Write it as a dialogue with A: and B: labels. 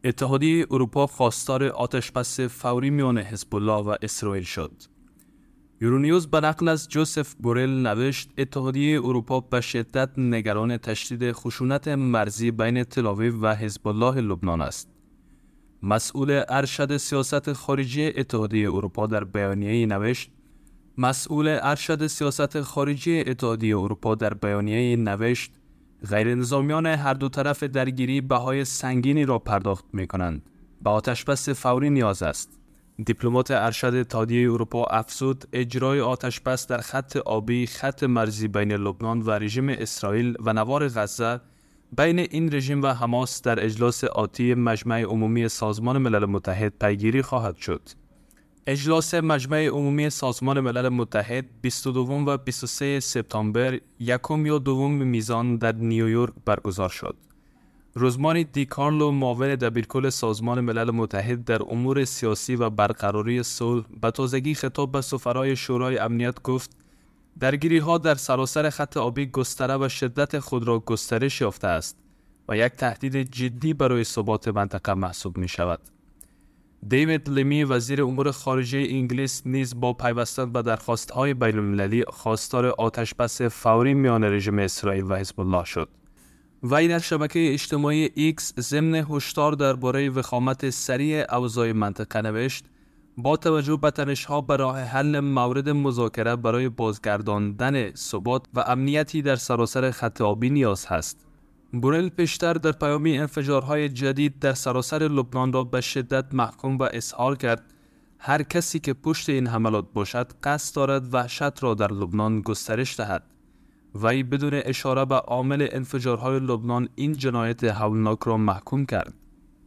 A: اتحادیه اروپا خواستار آتش‌بس فوری میان حزب الله و اسرائیل شد. یورونیوز به نقل از جوزف بورل نوشت اتحادیه اروپا به شدت نگران تشدید خشونت مرزی بین تل‌آویو و حزب الله لبنان است. مسئول ارشد سیاست خارجی اتحادیه اروپا در بیانیه‌ای نوشت غیر نظامیان هر دو طرف درگیری بهای سنگینی را پرداخت می‌کنند. به آتش‌بس فوری نیاز است. دیپلمات ارشد اتحادیه اروپا افزود اجرای آتش‌بس در خط آبی، خط مرزی بین لبنان و رژیم اسرائیل و نوار غزه بین این رژیم و حماس در اجلاس آتی مجمع عمومی سازمان ملل متحد پیگیری خواهد شد. اجلاس مجمع عمومی سازمان ملل متحد 22 و 23 سپتامبر یکم یا دوم میزان در نیویورک برگزار شد. روزماری دی کارلو معاون دبیرکل سازمان ملل متحد در امور سیاسی و برقراری صلح به تازگی خطاب به سفرای شورای امنیت گفت درگیری‌ها در سراسر خط آبی گستره و شدت خود را گسترش یافته است و یک تهدید جدی برای ثبات منطقه محسوب می‌شود. دیوید لیمی وزیر امور خارجه انگلیس نیز با پیوستن به درخواست‌های بین‌المللی خواستار آتش‌بس فوری میان رژیم اسرائیل و حزب الله شد. وی در شبکه اجتماعی ایکس ضمن هشدار درباره وخامت سریع اوضاع منطقه نوشت با توجه به تنش‌ها به راه حل مورد مذاکره برای بازگرداندن ثبات و امنیتی در سراسر خط آبی نیاز هست. بورل پیشتر در پیامی انفجارهای جدید در سراسر لبنان را به شدت محکوم و اظهار کرد هر کسی که پشت این حملات باشد قصد دارد وحشت را در لبنان گسترش دهد. وی بدون اشاره به عامل انفجارهای لبنان این جنایت هولناک را محکوم کرد.